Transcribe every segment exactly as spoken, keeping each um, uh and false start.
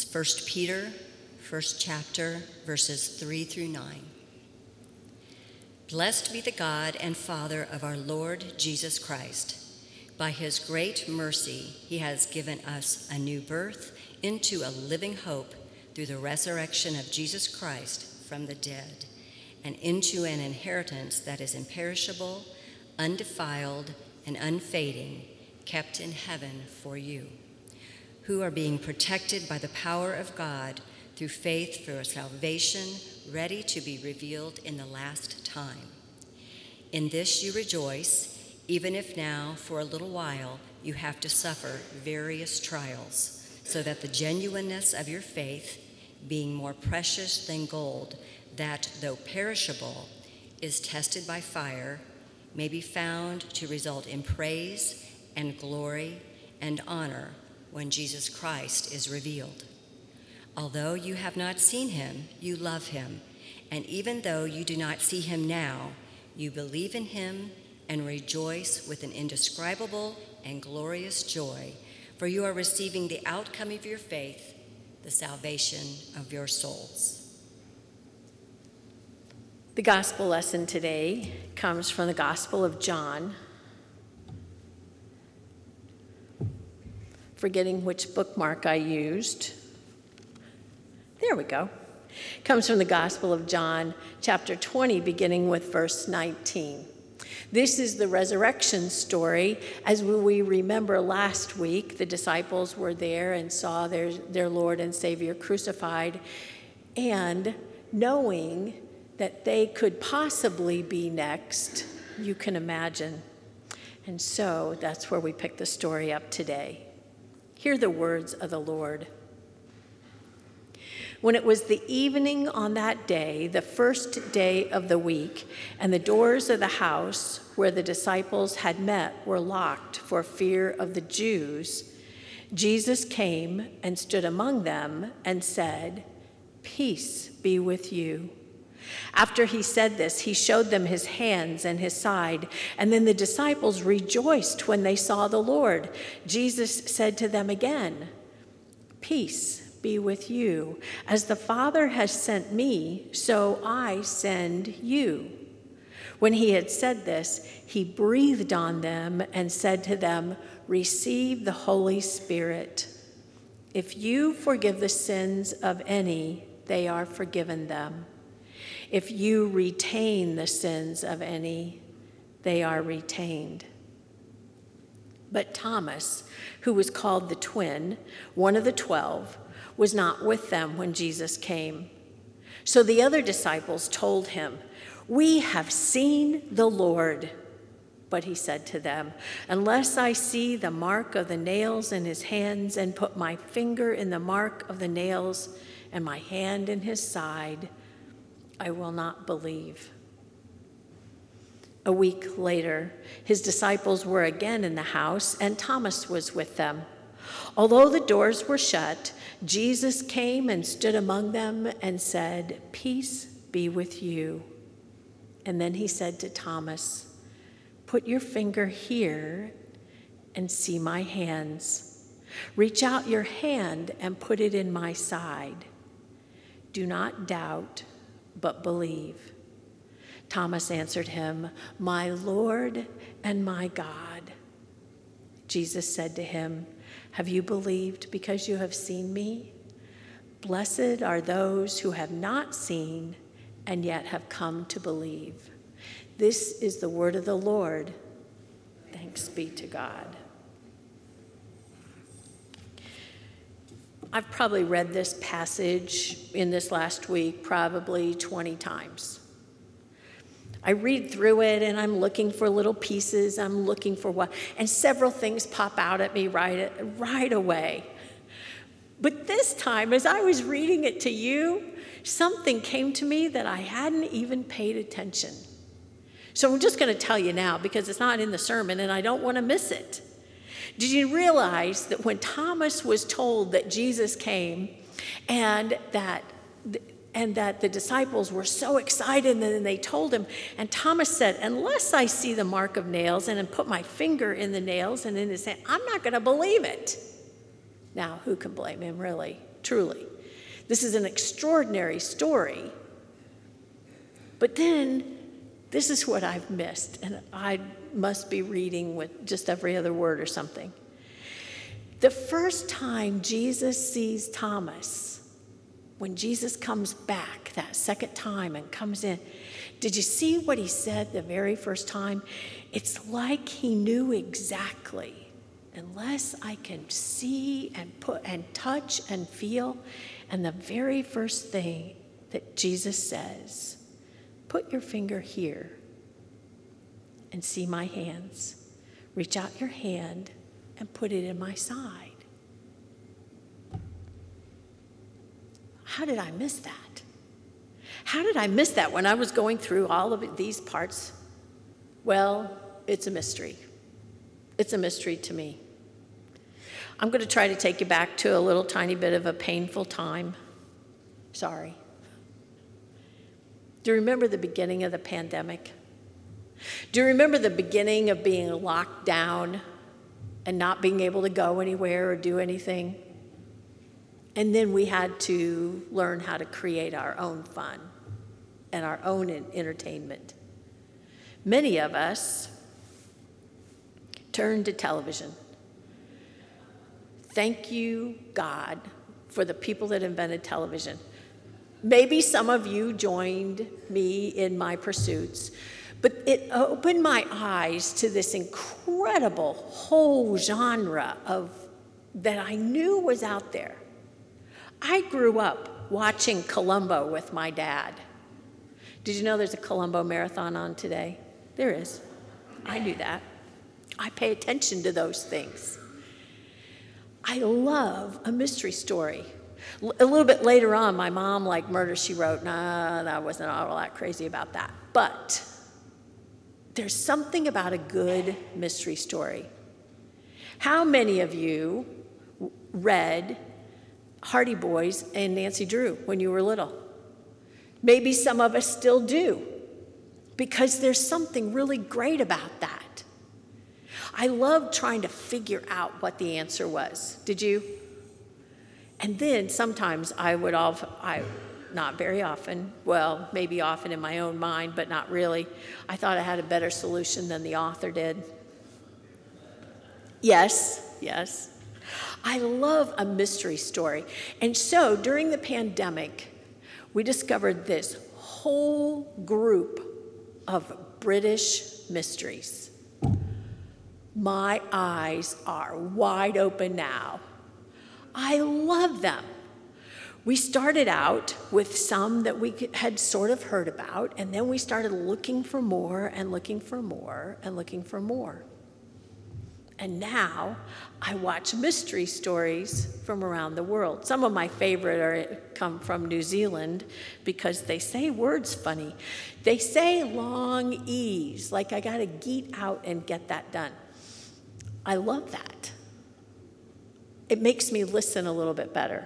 First Peter, first chapter, verses three through nine. Blessed be the God and Father of our Lord Jesus Christ. By his great mercy, he has given us a new birth into a living hope through the resurrection of Jesus Christ from the dead, and into an inheritance that is imperishable, undefiled, and unfading, kept in heaven for you, who are being protected by the power of God through faith for a salvation ready to be revealed in the last time. In this you rejoice, even if now for a little while you have to suffer various trials, so that the genuineness of your faith, being more precious than gold, that though perishable is tested by fire, may be found to result in praise and glory and honor when Jesus Christ is revealed. Although you have not seen him, you love him, and even though you do not see him now, you believe in him and rejoice with an indescribable and glorious joy, for you are receiving the outcome of your faith, the salvation of your souls. The gospel lesson today comes from the Gospel of John. Forgetting which bookmark I used. There we go. Comes from the Gospel of John, chapter twenty, beginning with verse nineteen. This is the resurrection story. As we remember last week, the disciples were there and saw their, their Lord and Savior crucified, and knowing that they could possibly be next, you can imagine. And so that's where we pick the story up today. Hear the words of the Lord. When it was the evening on that day, the first day of the week, and the doors of the house where the disciples had met were locked for fear of the Jews, Jesus came and stood among them and said, "Peace be with you." After he said this, he showed them his hands and his side, and then the disciples rejoiced when they saw the Lord. Jesus said to them again, "Peace be with you. As the Father has sent me, so I send you." When he had said this, he breathed on them and said to them, "Receive the Holy Spirit. If you forgive the sins of any, they are forgiven them. If you retain the sins of any, they are retained." But Thomas, who was called the twin, one of the twelve, was not with them when Jesus came. So the other disciples told him, "We have seen the Lord." But he said to them, "Unless I see the mark of the nails in his hands and put my finger in the mark of the nails and my hand in his side, I will not believe." A week later, his disciples were again in the house, and Thomas was with them. Although the doors were shut, Jesus came and stood among them and said, "Peace be with you." And then he said to Thomas, "Put your finger here and see my hands. Reach out your hand and put it in my side. Do not doubt, but believe." Thomas answered him, "My Lord and my God." Jesus said to him, "Have you believed because you have seen me? Blessed are those who have not seen and yet have come to believe." This is the word of the Lord. Thanks be to God. I've probably read this passage in this last week probably twenty times. I read through it and I'm looking for little pieces, I'm looking for what, and several things pop out at me right, right away. But this time, as I was reading it to you, something came to me that I hadn't even paid attention. So I'm just going to tell you now because it's not in the sermon and I don't want to miss it. Did you realize that when Thomas was told that Jesus came and that and that the disciples were so excited, and then they told him, and Thomas said, "Unless I see the mark of nails and then put my finger in the nails and in his hand, I'm not going to believe it." Now, who can blame him, really? truly. This is an extraordinary story. But then, this is what I've missed, and I must be reading with just every other word or something. The first time Jesus sees Thomas, when Jesus comes back that second time and comes in, did you see what he said the very first time? It's like he knew exactly, unless I can see and put and touch and feel. And the very first thing that Jesus says, put your finger here and see my hands. Reach out your hand and put it in my side. How did I miss that? How did I miss that when I was going through all of these parts? Well, it's a mystery. It's a mystery to me. I'm going to try to take you back to a little tiny bit of a painful time. Sorry. Do you remember the beginning of the pandemic? Do you remember the beginning of being locked down and not being able to go anywhere or do anything? And then we had to learn how to create our own fun and our own entertainment. Many of us turned to television. Thank you, God, for the people that invented television. Maybe some of you joined me in my pursuits, but it opened my eyes to this incredible whole genre of that I knew was out there. I grew up watching Columbo with my dad. Did you know there's a Columbo marathon on today? There is. I knew that. I pay attention to those things. I love a mystery story. A little bit later on, my mom liked Murder, She Wrote. Nah, I wasn't all that crazy about that. But there's something about a good mystery story. How many of you read Hardy Boys and Nancy Drew when you were little? Maybe some of us still do, because there's something really great about that. I loved trying to figure out what the answer was. Did you? And then sometimes I would all, I, not very often, well, maybe often in my own mind, but not really. I thought I had a better solution than the author did. Yes, yes. I love a mystery story. And so during the pandemic, we discovered this whole group of British mysteries. My eyes are wide open now. I love them. We started out with some that we had sort of heard about, and then we started looking for more and looking for more and looking for more. And now I watch mystery stories from around the world. Some of my favorite are come from New Zealand because they say words funny. They say long E's, like I gotta geet out and get that done. I love that. It makes me listen a little bit better.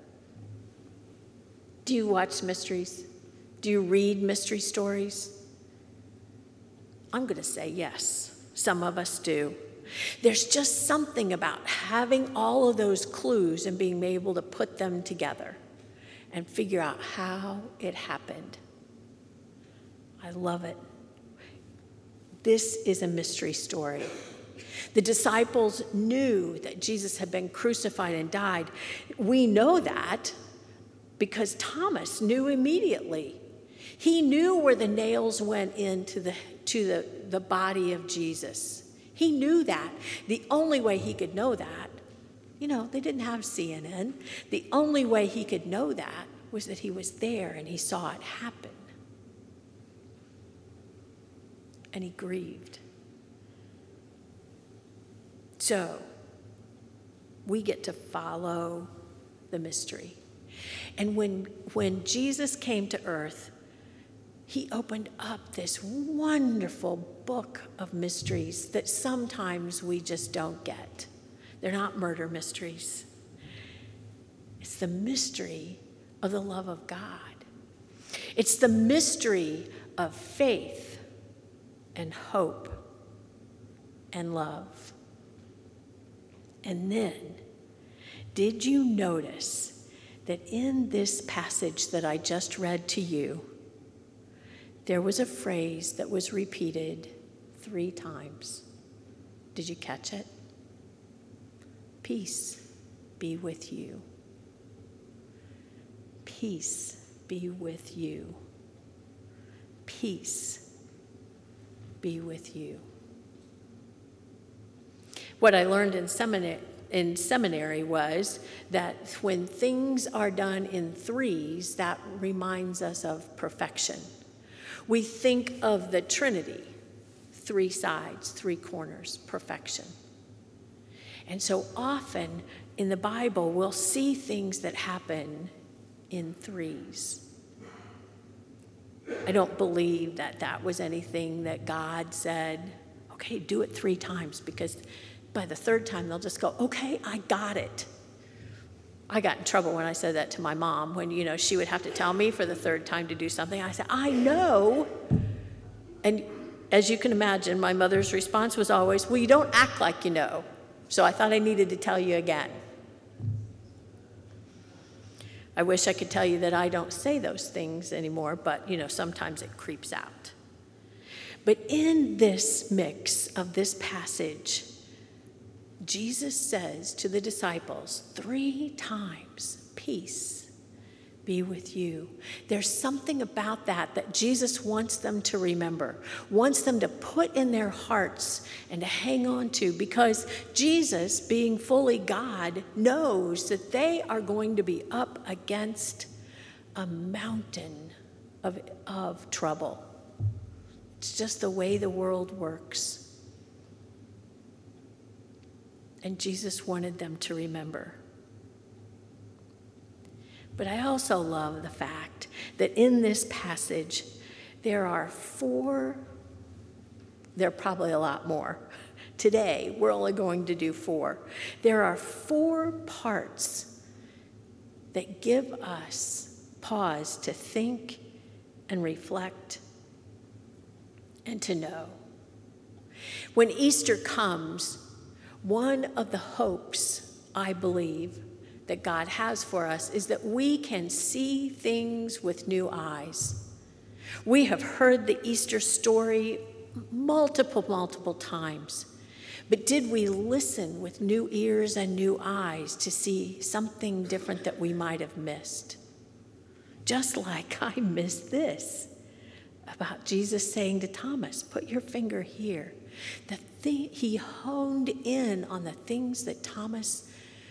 Do you watch mysteries? Do you read mystery stories? I'm going to say yes. Some of us do. There's just something about having all of those clues and being able to put them together and figure out how it happened. I love it. This is a mystery story. The disciples knew that Jesus had been crucified and died. We know that because Thomas knew immediately. He knew where the nails went into the, to the, the body of Jesus. He knew that. The only way he could know that, you know, they didn't have C N N. The only way he could know that was that he was there and he saw it happen. And he grieved. So, we get to follow the mystery. And when, when Jesus came to earth, he opened up this wonderful book of mysteries that sometimes we just don't get. They're not murder mysteries. It's the mystery of the love of God. It's the mystery of faith and hope and love. And then, did you notice that in this passage that I just read to you, there was a phrase that was repeated three times. Did you catch it? Peace be with you. Peace be with you. Peace be with you. What I learned in seminary, in seminary was that when things are done in threes, that reminds us of perfection. We think of the Trinity, three sides, three corners, perfection. And so often in the Bible, we'll see things that happen in threes. I don't believe that that was anything that God said, okay, do it three times, because by the third time they'll just go, okay, I got it. I got in trouble when I said that to my mom, when, you know, she would have to tell me for the third time to do something. I said, I know. And as you can imagine, my mother's response was always, well, you don't act like you know. So I thought I needed to tell you again. I wish I could tell you that I don't say those things anymore, but, you know, sometimes it creeps out. But in this mix of this passage, Jesus says to the disciples three times, peace be with you. There's something about that that Jesus wants them to remember, wants them to put in their hearts and to hang on to, because Jesus, being fully God, knows that they are going to be up against a mountain of, of trouble. It's just the way the world works. And Jesus wanted them to remember. But I also love the fact that in this passage, there are four, there are probably a lot more. Today, we're only going to do four. There are four parts that give us pause to think and reflect and to know. When Easter comes, one of the hopes, I believe, that God has for us is that we can see things with new eyes. We have heard the Easter story multiple, multiple times, but did we listen with new ears and new eyes to see something different that we might have missed? Just like I missed this about Jesus saying to Thomas, put your finger here. The thing, he honed in on the things that Thomas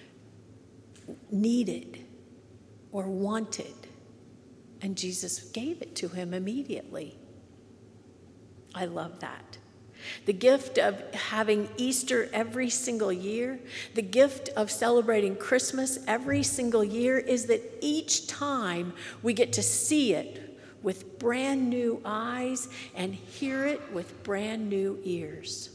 needed or wanted, and Jesus gave it to him immediately. I love that. The gift of having Easter every single year, the gift of celebrating Christmas every single year, is that each time we get to see it with brand new eyes and hear it with brand new ears.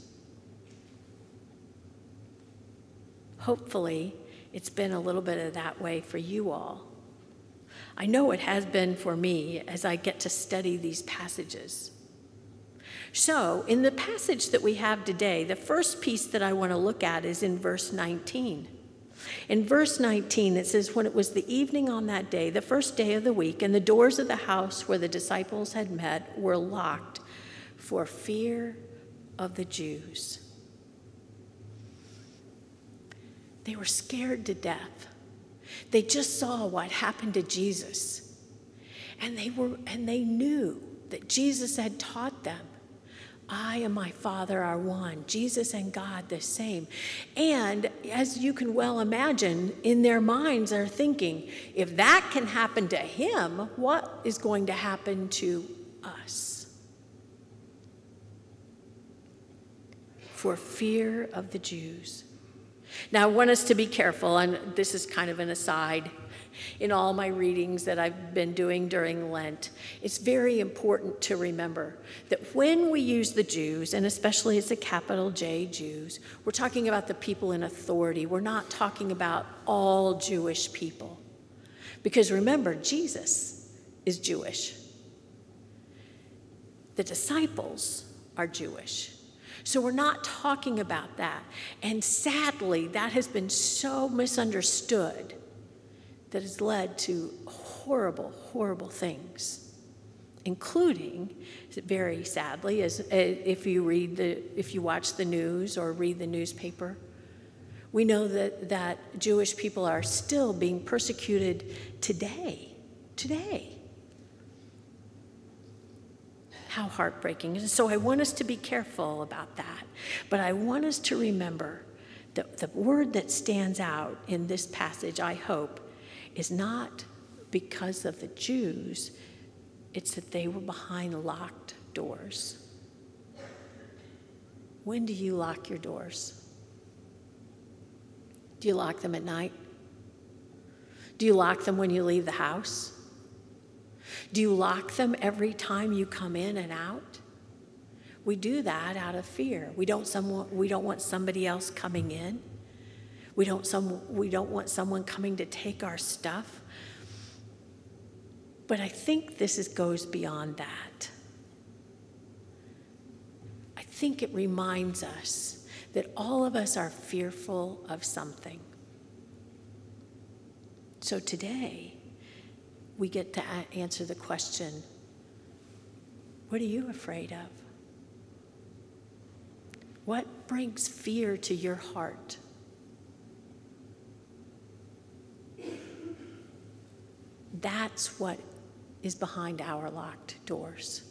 Hopefully, it's been a little bit of that way for you all. I know it has been for me as I get to study these passages. So, in the passage that we have today, the first piece that I want to look at is in verse nineteen. In verse nineteen, it says, when it was the evening on that day, the first day of the week, and the doors of the house where the disciples had met were locked for fear of the Jews. They were scared to death. They just saw what happened to Jesus. And they were, and they knew that Jesus had taught them, I and my Father are one, Jesus and God the same. And as you can well imagine, in their minds are thinking, if that can happen to him, what is going to happen to us? For fear of the Jews. Now, I want us to be careful, and this is kind of an aside. In all my readings that I've been doing during Lent, it's very important to remember that when we use the Jews, and especially it's a capital J Jews, we're talking about the people in authority. We're not talking about all Jewish people. Because remember, Jesus is Jewish. The disciples are Jewish. So we're not talking about that. And sadly, that has been so misunderstood that has led to horrible, horrible things, including, very sadly, as if you read the, if you watch the news or read the newspaper, we know that, that Jewish people are still being persecuted today, today. How heartbreaking. And so I want us to be careful about that, but I want us to remember that the word that stands out in this passage, I hope, is not because of the Jews, it's that they were behind locked doors. When do you lock your doors? Do you lock them at night? Do you lock them when you leave the house? Do you lock them every time you come in and out? We do that out of fear. We don't someone we don't want somebody else coming in. We don't some we don't want someone coming to take our stuff. But I think this is, goes beyond that. I think it reminds us that all of us are fearful of something. So today, we get to a- answer the question, what are you afraid of? What brings fear to your heart? That's what is behind our locked doors.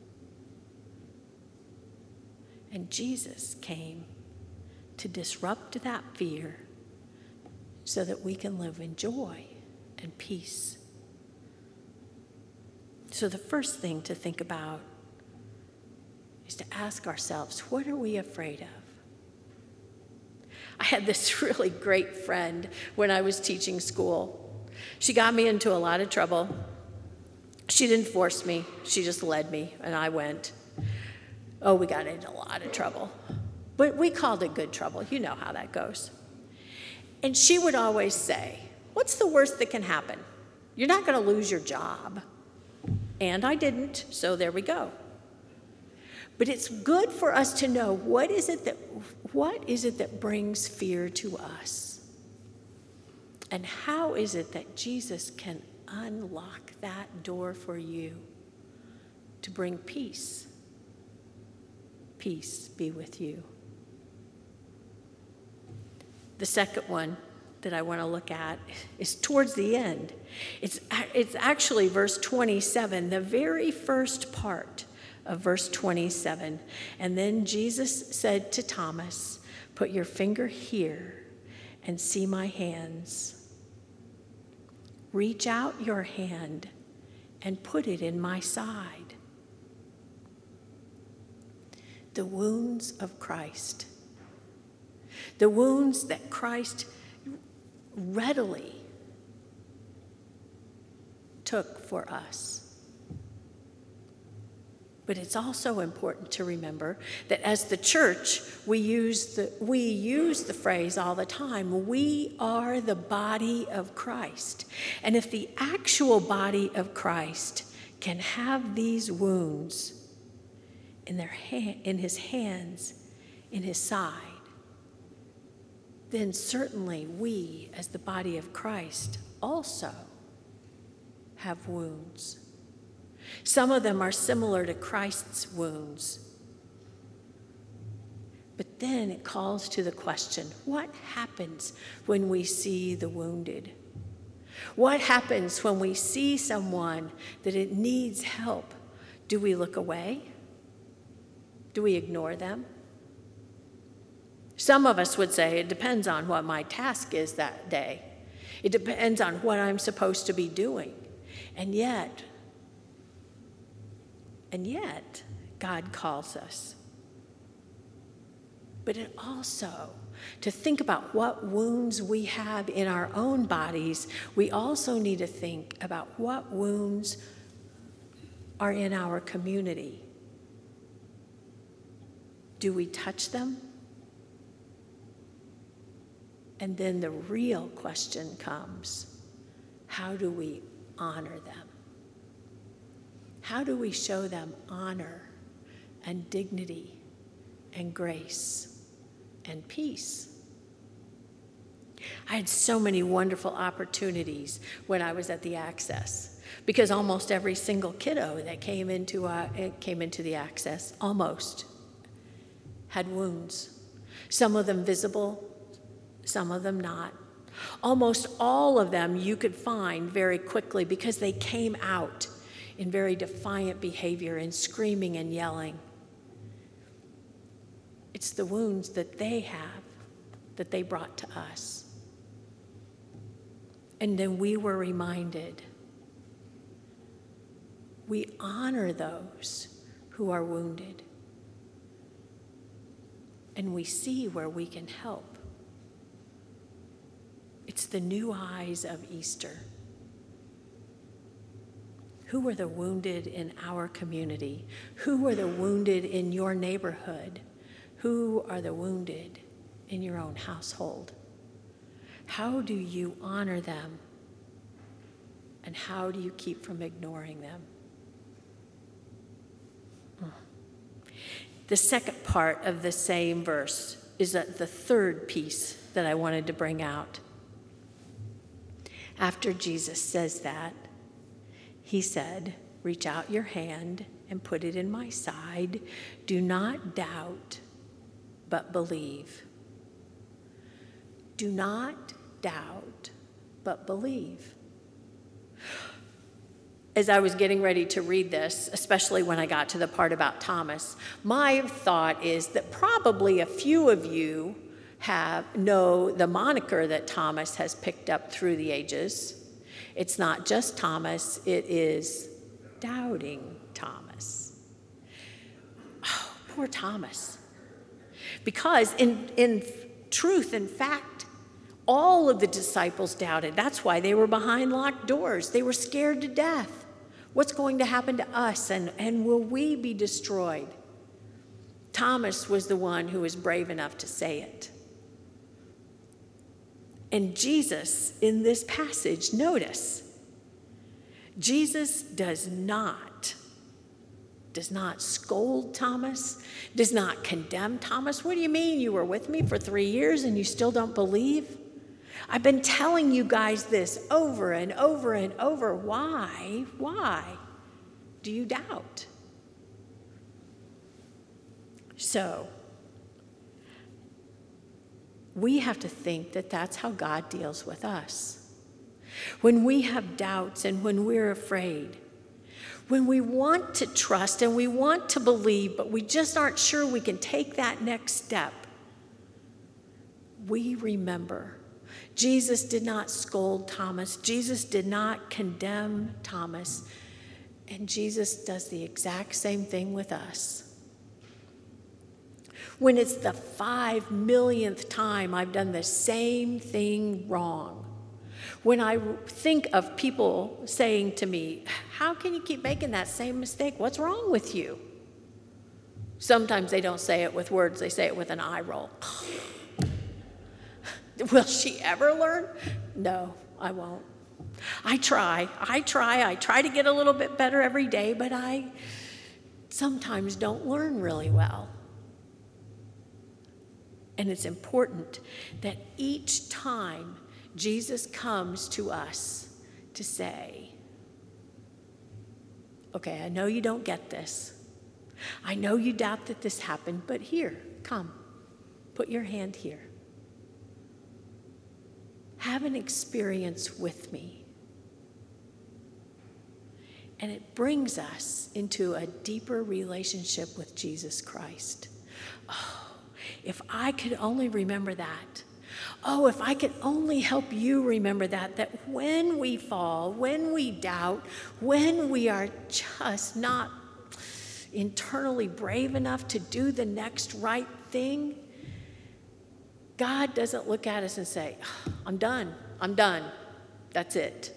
And Jesus came to disrupt that fear so that we can live in joy and peace. So the first thing to think about is to ask ourselves, what are we afraid of? I had this really great friend when I was teaching school. She got me into a lot of trouble. She didn't force me. She just led me, and I went. Oh, we got into a lot of trouble. But we called it good trouble. You know how that goes. And she would always say, what's the worst that can happen? You're not going to lose your job. And I didn't, so there we go. But it's good for us to know what is it that what is it that brings fear to us? And how is it that Jesus can unlock that door for you to bring peace? Peace be with you. The second one that I want to look at is towards the end. It's, it's actually verse twenty-seven, the very first part of verse twenty-seven. And then Jesus said to Thomas, put your finger here and see my hands. Reach out your hand and put it in my side. The wounds of Christ. The wounds that Christ readily took for us. But it's also important to remember that as the church, we use the, we use the phrase all the time, we are the body of Christ. And if the actual body of Christ can have these wounds in, their hand, in his hands, in his side, then certainly we, as the body of Christ, also have wounds. Some of them are similar to Christ's wounds. But then it calls to the question, what happens when we see the wounded? What happens when we see someone that it needs help? Do we look away? Do we ignore them? Some of us would say it depends on what my task is that day. It depends on what I'm supposed to be doing. And yet, and yet, God calls us. But it also, to think about what wounds we have in our own bodies, we also need to think about what wounds are in our community. Do we touch them? And then the real question comes, how do we honor them? How do we show them honor and dignity and grace and peace? I had so many wonderful opportunities when I was at the Access, because almost every single kiddo that came into uh, came into the Access, almost, had wounds. Some of them visible, some of them not. Almost all of them you could find very quickly because they came out in very defiant behavior and screaming and yelling. It's the wounds that they have that they brought to us. And then we were reminded, we honor those who are wounded, and we see where we can help. It's the new eyes of Easter. Who are the wounded in our community? Who are the wounded in your neighborhood? Who are the wounded in your own household? How do you honor them? And how do you keep from ignoring them? The second part of the same verse is the third piece that I wanted to bring out. After Jesus says that, he said, "Reach out your hand and put it in my side. Do not doubt, but believe." Do not doubt, but believe. As I was getting ready to read this, especially when I got to the part about Thomas, my thought is that probably a few of you have know the moniker that Thomas has picked up through the ages. It's not just Thomas, it is Doubting Thomas. Oh, poor Thomas. Because in, in truth and fact, all of the disciples doubted. That's why they were behind locked doors. They were scared to death. What's going to happen to us, and, and will we be destroyed? Thomas was the one who was brave enough to say it. And Jesus, in this passage, notice, Jesus does not, does not scold Thomas, does not condemn Thomas. What do you mean you were with me for three years and you still don't believe? I've been telling you guys this over and over and over. Why, why do you doubt? So, we have to think that that's how God deals with us. When we have doubts and when we're afraid, when we want to trust and we want to believe, but we just aren't sure we can take that next step, we remember Jesus did not scold Thomas. Jesus did not condemn Thomas. And Jesus does the exact same thing with us. When it's the five millionth time I've done the same thing wrong, when I think of people saying to me, "How can you keep making that same mistake? What's wrong with you?" Sometimes they don't say it with words, they say it with an eye roll. Will she ever learn? No, I won't. I try, I try, I try to get a little bit better every day, but I sometimes don't learn really well. And it's important that each time Jesus comes to us to say, "Okay, I know you don't get this. I know you doubt that this happened, but here, come, put your hand here. Have an experience with me." And it brings us into a deeper relationship with Jesus Christ. Oh, if I could only remember that. Oh, if I could only help you remember that, that when we fall, when we doubt, when we are just not internally brave enough to do the next right thing, God doesn't look at us and say, "I'm done, I'm done, that's it."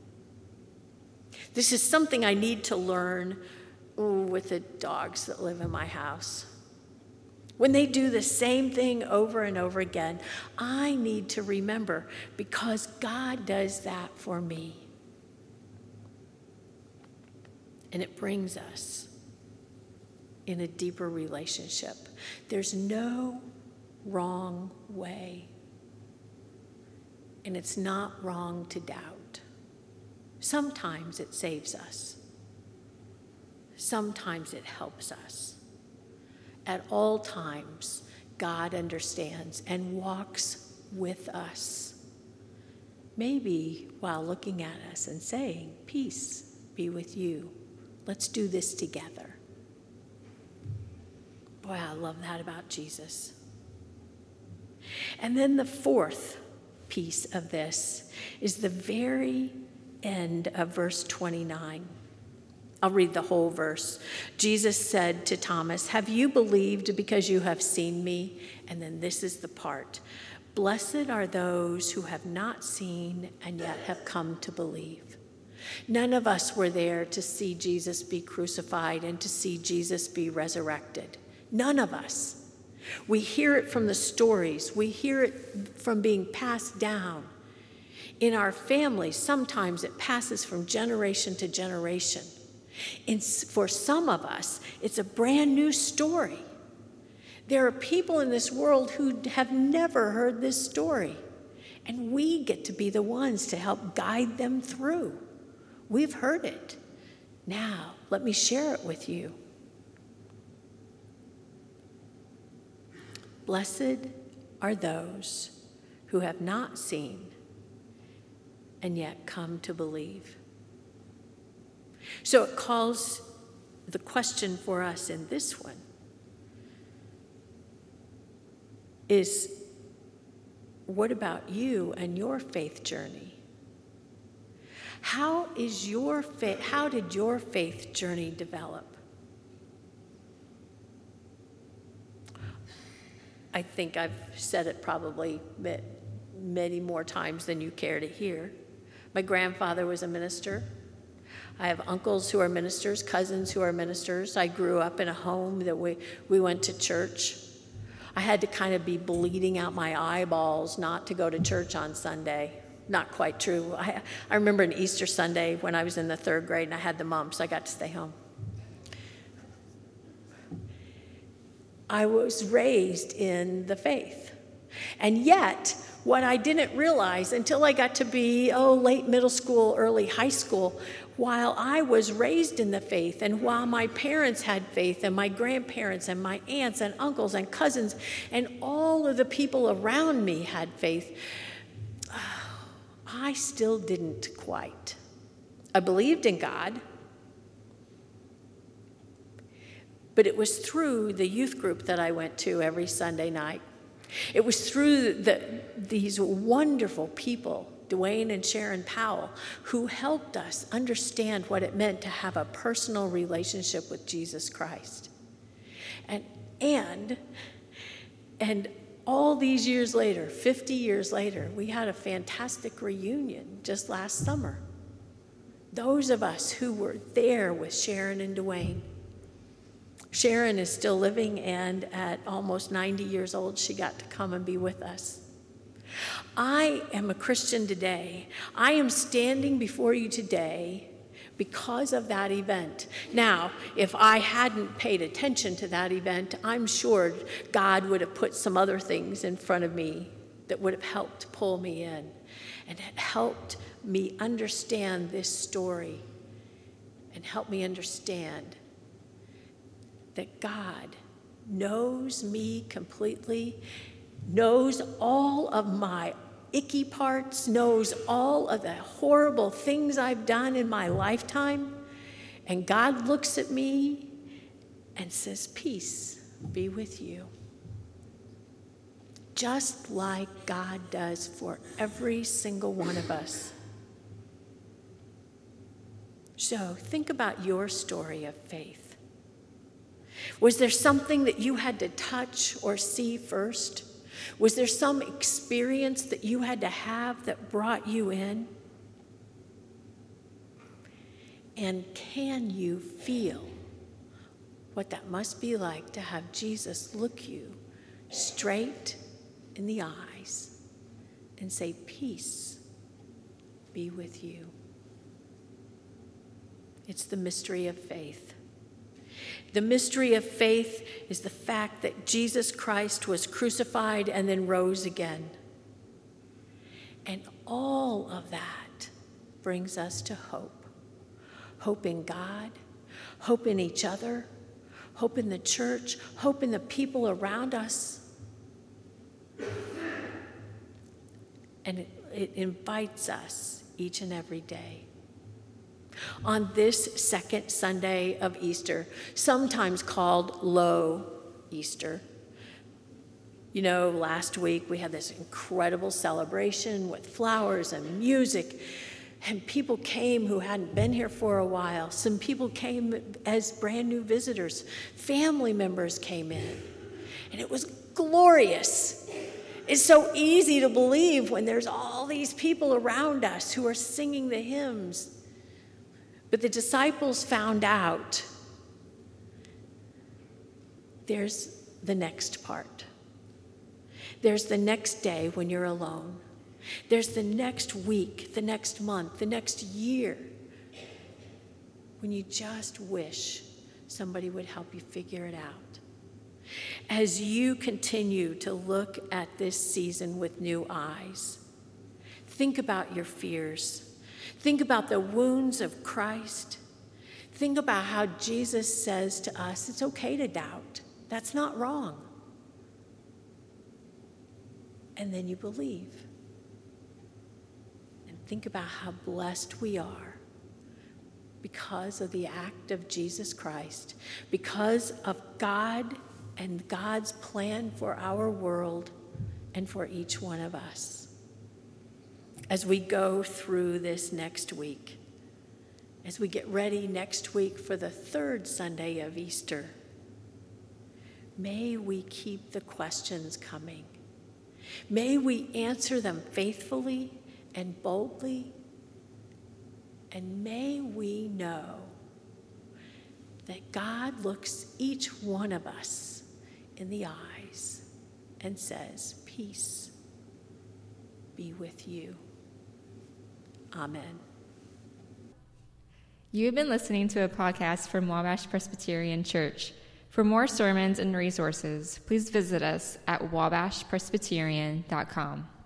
This is something I need to learn ooh, with the dogs that live in my house. When they do the same thing over and over again, I need to remember, because God does that for me. And it brings us in a deeper relationship. There's no wrong way. And it's not wrong to doubt. Sometimes it saves us. Sometimes it helps us. At all times, God understands and walks with us. Maybe while looking at us and saying, "Peace be with you. Let's do this together." Boy, I love that about Jesus. And then the fourth piece of this is the very end of verse twenty-nine. I'll read the whole verse. Jesus said to Thomas, "Have you believed because you have seen me?" And then this is the part. "Blessed are those who have not seen and yet have come to believe." None of us were there to see Jesus be crucified and to see Jesus be resurrected. None of us. We hear it from the stories. We hear it from being passed down. In our families, sometimes it passes from generation to generation. And for some of us, it's a brand new story. There are people in this world who have never heard this story, and we get to be the ones to help guide them through. We've heard it. Now, let me share it with you. Blessed are those who have not seen and yet come to believe. So it calls the question for us in this one is, what about you and your faith journey? How is your faith, how did your faith journey develop? I think I've said it probably many more times than you care to hear. My grandfather was a minister. I have uncles who are ministers, cousins who are ministers. I grew up in a home that we, we went to church. I had to kind of be bleeding out my eyeballs not to go to church on Sunday. Not quite true. I, I remember an Easter Sunday when I was in the third grade and I had the mumps. I got to stay home. I was raised in the faith. And yet, what I didn't realize until I got to be, oh, late middle school, early high school, while I was raised in the faith and while my parents had faith and my grandparents and my aunts and uncles and cousins and all of the people around me had faith, I still didn't quite. I believed in God, but it was through the youth group that I went to every Sunday night. It was through the, these wonderful people, Dwayne and Sharon Powell, who helped us understand what it meant to have a personal relationship with Jesus Christ. And, and, and all these years later, fifty years later, we had a fantastic reunion just last summer. Those of us who were there with Sharon and Dwayne. Sharon is still living, and at almost ninety years old, she got to come and be with us. I am a Christian today. I am standing before you today because of that event. Now, if I hadn't paid attention to that event, I'm sure God would have put some other things in front of me that would have helped pull me in and helped me understand this story and help me understand that God knows me completely, knows all of my icky parts, knows all of the horrible things I've done in my lifetime, and God looks at me and says, "Peace be with you." Just like God does for every single one of us. So think about your story of faith. Was there something that you had to touch or see first? Was there some experience that you had to have that brought you in? And can you feel what that must be like to have Jesus look you straight in the eyes and say, "Peace be with you"? It's the mystery of faith. The mystery of faith is the fact that Jesus Christ was crucified and then rose again. And all of that brings us to hope. Hope in God, hope in each other, hope in the church, hope in the people around us. And it, it invites us each and every day. On this second Sunday of Easter, sometimes called Low Easter, you know, last week we had this incredible celebration with flowers and music, and people came who hadn't been here for a while. Some people came as brand new visitors. Family members came in, and it was glorious. It's so easy to believe when there's all these people around us who are singing the hymns. But the disciples found out there's the next part. There's the next day when you're alone. There's the next week, the next month, the next year, when you just wish somebody would help you figure it out. As you continue to look at this season with new eyes, think about your fears. Think about the wounds of Christ. Think about how Jesus says to us, it's okay to doubt. That's not wrong. And then you believe. And think about how blessed we are because of the act of Jesus Christ, because of God and God's plan for our world and for each one of us. As we go through this next week, as we get ready next week for the third Sunday of Easter, may we keep the questions coming. May we answer them faithfully and boldly, and may we know that God looks each one of us in the eyes and says, peace be with you. Amen. You have been listening to a podcast from Wabash Presbyterian Church. For more sermons and resources, please visit us at wabash presbyterian dot com.